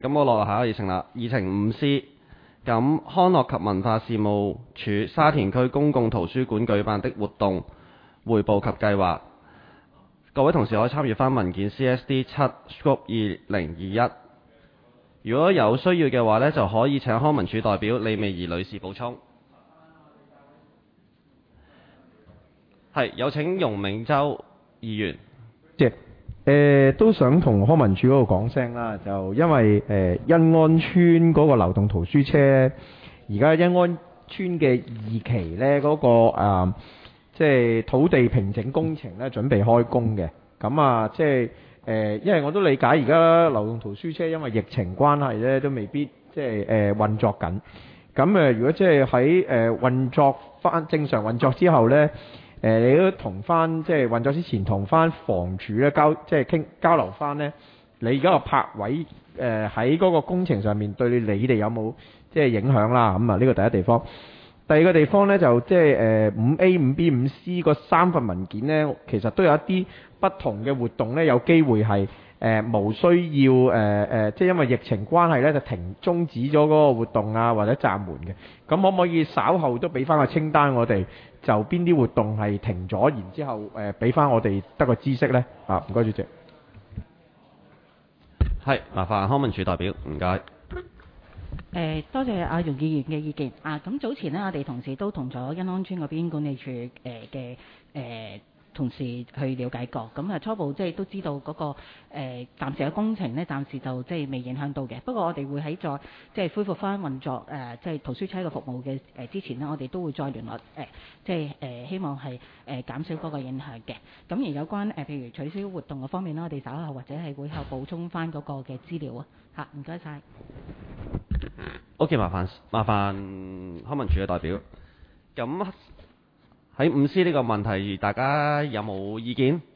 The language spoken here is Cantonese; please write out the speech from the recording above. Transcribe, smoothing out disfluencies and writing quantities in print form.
咁我落下個議程啦，議程5C。咁康樂及文化事務署沙田區公共圖書館舉辦的活動匯報及計劃，各位同事可以參閱翻文件 CSD7/2021。如果有需要嘅話呢，就可以請康文署代表李美儀女士補充。係，有請容銘洲議員。 都想同康文署嗰度講聲啦，就因為欣安邨嗰個流動圖書車，而家欣安邨嘅2期呢，嗰個即係土地平整工程呢，準備開工嘅。咁啊，即係因為我都理解而家流動圖書車因為疫情關係呢，都未必即係運作緊。咁如果即係喺運作翻正常運作之後呢，你都同翻即係運作之前同翻房署咧即係交流翻呢，你而家個泊位喺嗰個工程上面對你哋有冇即係影響啦？咁啊，呢個第一地方。第二個地方呢，就即係5A、5B、5C 嗰3份文件呢，其實都有一啲不同嘅活動呢，有機會係無需要即係因為疫情關係呢，就終止咗嗰個活動啊，或者暫緩嘅。咁可唔可以稍後都俾翻個清單我哋？就邊啲活動係停咗，然之後俾翻我哋得個知識呢？啊，唔該主席。 係，麻煩康文署代表，唔該。 多謝阿容議員嘅意見。咁早前呢，我哋同事都同咗欣安邨嗰邊管理處嘅同事去了解過，咁初步即係都知道嗰個暫時嘅工程呢，暫時就即係未影響到嘅。不過我哋會喺再即係恢復翻運作即係圖書車嘅服務嘅之前呢，我哋都會再聯絡即係希望係減少嗰個影響嘅。咁而有關譬如取消活動嘅方面呢，我哋稍後或者係會後補充翻嗰個嘅資料啊。嚇，唔該晒。 OK， 麻煩康文署嘅代表。咁喺5C 呢個問題，大家有冇意見？